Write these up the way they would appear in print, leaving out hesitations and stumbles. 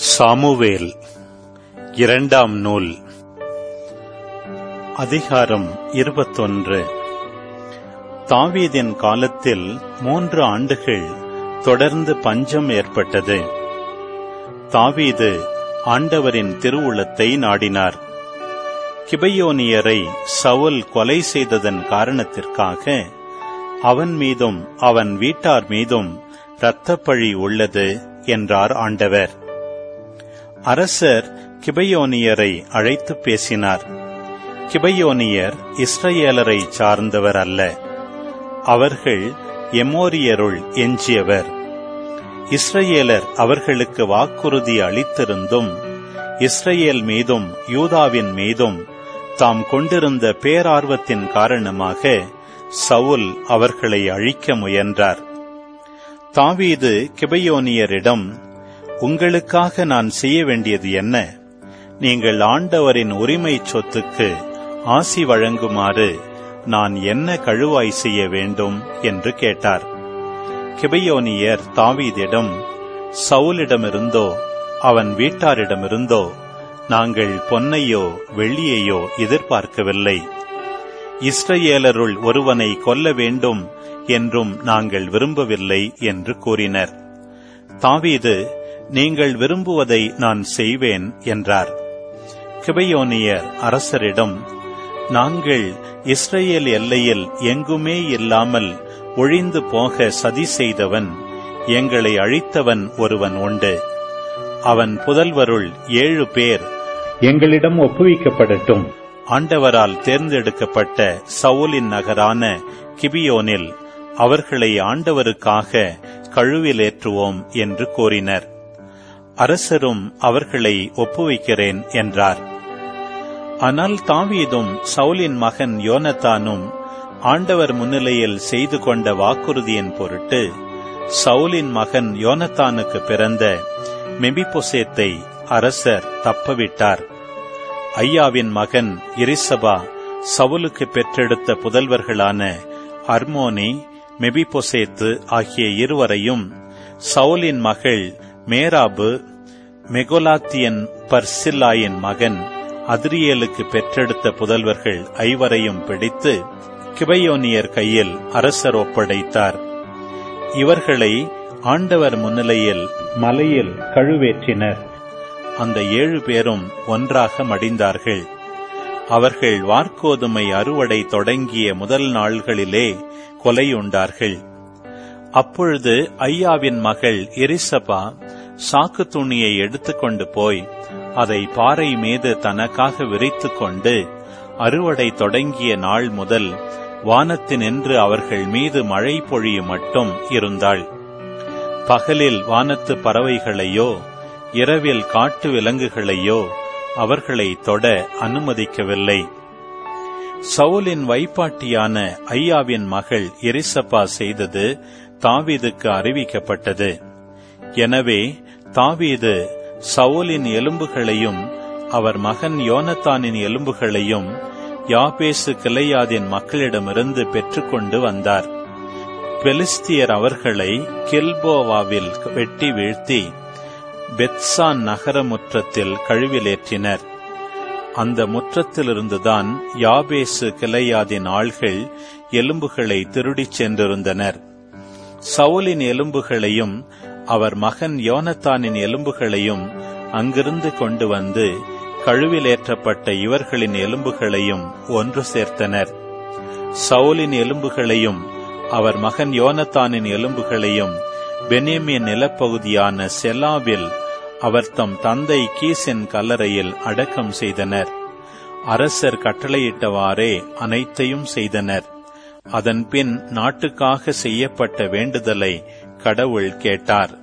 Samuel இரண்டாம் நூல் அதிகாரம் 21. தாவீதின் காலத்தில் 3 ஆண்டுகள் தொடர்ந்து பஞ்சம் ஏற்பட்டது. தாவீது ஆண்டவரின் திருவுளத்தை நாடினார். கிபையோனியரை சவுல் கொலை செய்ததன் காரணத்திற்காக அவன் மீதும் அவன் வீட்டார் மீதும் இரத்தப்பழி உள்ளது என்றார் ஆண்டவர். அரசர் கிபையோனியரை அழைத்து பேசினார். கிபையோனியர் இஸ்ரவேலரை சார்ந்தவர் அல்ல, அவர்கள் எமோரியருள் எஞ்சியவர். இஸ்ரவேலர் அவர்களுக்கு வாக்குறுதி அளித்திருந்தும் இஸ்ரவேல் மீதும் யூதாவின் மீதும் தாம் கொண்டிருந்த பேரார்வத்தின் காரணமாக சவுல் அவர்களை அழிக்க முயன்றார். தாவீது கிபையோனியரிடம், உங்களுக்காக நான் செய்ய வேண்டியது என்ன? நீங்கள் ஆண்டவரின் உரிமை சொத்துக்கு ஆசி வழங்குமாறு நான் என்ன கழுவாய் செய்ய வேண்டும் என்று கேட்டார். கிபையோனியர் தாவீதிடம், சவுலிடமிருந்தோ அவன் வீட்டாரிடமிருந்தோ நாங்கள் பொன்னையோ வெள்ளியையோ எதிர்பார்க்கவில்லை. இஸ்ரவேலருள் ஒருவனை கொல்ல வேண்டும் என்றும் நாங்கள் விரும்பவில்லை என்று கூறினர். தாவீது, நீங்கள் விரும்புவதை நான் செய்வேன் என்றார். கிபையோனியர் அரசரிடம், நாங்கள் இஸ்ரவேல் எல்லையில் எங்குமே இல்லாமல் ஒழிந்து போக சதி செய்தவன், எங்களை அழித்தவன் ஒருவன் உண்டு. அவன் புதல்வருள் 7 பேர் எங்களிடம் ஒப்புவிக்கப்படட்டும். ஆண்டவரால் தேர்ந்தெடுக்கப்பட்ட சவுலின் நகரான கிபியோனில் அவர்களை ஆண்டவருக்காக கழுவிலேற்றுவோம் என்று கூறினர். அரசரும் அவர்களை ஒப்புவிக்கிறேன் என்றார். ஆனால் தாவீதும் சவுலின் மகன் யோனத்தானும் ஆண்டவர் முன்னிலையில் செய்து கொண்ட வாக்குறுதியின் பொருட்டு சவுலின் மகன் யோனத்தானுக்கு பிறந்த மெபிபோசேத்தை அரசர் தப்பவிட்டார். ஐயாவின் மகன் எரிசபா சவுலுக்கு பெற்றெடுத்த புதல்வர்களான அர்மோனி, மெபிபோசேத்து ஆகிய இருவரையும் சவுலின் மகள் மேராபு, மெகோலாத்தியன் பர்சில்லாயின் மகன் அதிரியேலுக்கு பெற்றெடுத்த புதல்வர்கள் 5 பிடித்து கிபையோனியர் கையில் அரசர் ஒப்படைத்தார். இவர்களை ஆண்டவர் முன்னிலையில் மலையில் கழுவேற்றினர். அந்த 7 பேரும் ஒன்றாக மடிந்தார்கள். அவர்கள் வார்கோதுமை அறுவடை தொடங்கிய முதல் நாள்களிலே கொலையுண்டார்கள். அப்பொழுது ஐயாவின் மகள் எரிசபா சாக்கு துணியை எடுத்துக்கொண்டு போய் அதை பாறை மீது தனக்காக விரித்துக் கொண்டு அறுவடை தொடங்கிய நாள் முதல் வானத்தினின்று அவர்கள் மீது மழை பொழியும் மட்டும் இருந்தாள். பகலில் வானத்து பறவைகளையோ இரவில் காட்டு விலங்குகளையோ அவர்களை தொட அனுமதிக்கவில்லை. சவுலின் வைப்பாட்டியான ஐயாவின் மகள் எரிசபா செய்தது தாவீதுக்கு அறிவிக்கப்பட்டது. எனவே தாவீது சவுலின் எலும்புகளையும் அவர் மகன் யோனத்தானின் எலும்புகளையும் யாபேசு கிளையாதின் மக்களிடமிருந்து பெற்றுக்கொண்டு வந்தார். பெலிஸ்தியர் அவர்களை கில்போவாவில் வெட்டி வீழ்த்தி பெத்சான் நகர முற்றத்தில் கழுவிலேற்றினர். அந்த முற்றத்திலிருந்துதான் யாபேசு கிளையாதின் ஆள்கள் எலும்புகளை திருடிச் சென்றிருந்தனர். சவுலின் எலும்புகளையும் அவர் மகன் யோனத்தானின் எலும்புகளையும் அங்கிருந்து கொண்டு வந்து கழுவிலேற்றப்பட்ட இவர்களின் எலும்புகளையும் ஒன்று சேர்த்தனர். சவுலின் எலும்புகளையும் அவர் மகன் யோனத்தானின் எலும்புகளையும் பென்யமீன் நிலப்பகுதியான செலாவில் அவர் தம் தந்தை கீசின் கல்லறையில் அடக்கம் செய்தனர். அரசர் கட்டளையிட்டவாறே அனைத்தையும் செய்தனர். அதன்பின் நாட்டுக்காக செய்யப்பட்ட வேண்டுதலை கடவுள் கேட்டார்.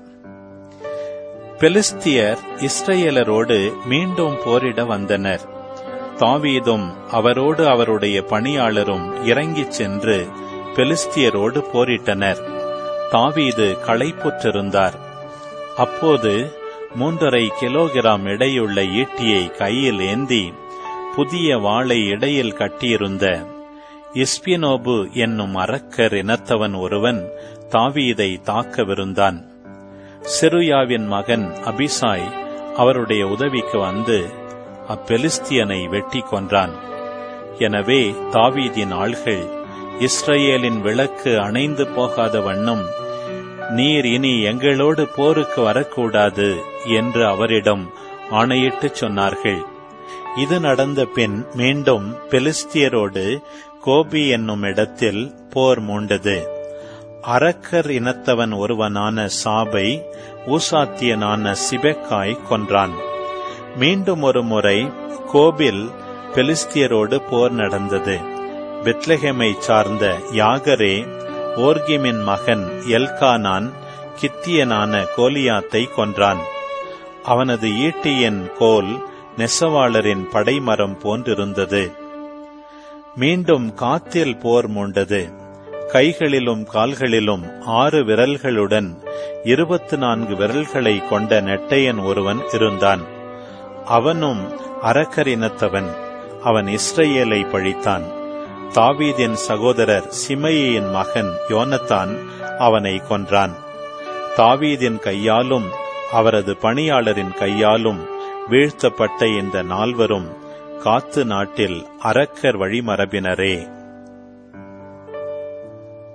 பெலிஸ்தியர் இஸ்ரவேலரோடு மீண்டும் போரிட வந்தனர். தாவீதும் அவரோடு அவருடைய பணியாளரும் இறங்கிச் சென்று பெலிஸ்தியரோடு போரிட்டனர். தாவீது களைப்புற்றிருந்தார். அப்போது 3.5 கிலோகிராம் எடையுள்ள ஈட்டியை கையில் ஏந்தி புதிய வாளை இடையில் கட்டியிருந்த இஸ்பினோபு என்னும் அரக்கர் இனத்தவன் ஒருவன் தாவீதை தாக்கவிருந்தான். செருயாவின் மகன் அபிசாய் அவருடைய உதவிக்கு வந்து அப்பெலிஸ்தியனை வெட்டி கொன்றான். எனவே தாவீதின் ஆள்கள், இஸ்ரவேலின் விளக்கு அணைந்து போகாத வண்ணம் நீர் இனி எங்களோடு போருக்கு வரக்கூடாது என்று அவரிடம் ஆணையிட்டுச் சொன்னார்கள். இது நடந்த பின் மீண்டும் பெலிஸ்தியரோடு கோபி என்னும் இடத்தில் போர் மூண்டது. அரக்கர் இனத்தவன் ஒருவனான சாபை ஊசாத்தியனான சிபெக்காய் கொன்றான். மீண்டும் ஒரு முறை கோபில் பெலிஸ்தியரோடு போர் நடந்தது. பெத்லெகேமை சார்ந்த யாகரே ஓர்கிமின் மகன் எல்கானான் கித்தியனான கோலியாத்தை கொன்றான். அவனது ஈட்டியின் கோல் நெசவாளரின் படைமரம் போன்றிருந்தது. மீண்டும் காத்தில் போர் மூண்டது. கைகளிலும் கால்களிலும் 6 விரல்களுடன் 24 விரல்களை கொண்ட நெட்டையன் ஒருவன் இருந்தான். அவனும் அரக்கரினத்தவன். அவன் இஸ்ரவேலை பழித்தான். தாவீதின் சகோதரர் சிமையின் மகன் யோனத்தான் அவனை கொன்றான். தாவீதின் கையாலும் அவரது பணியாளரின் கையாலும் வீழ்த்தப்பட்ட இந்த 4 காத்து நாட்டில் அரக்கர் வழிமரபினரே.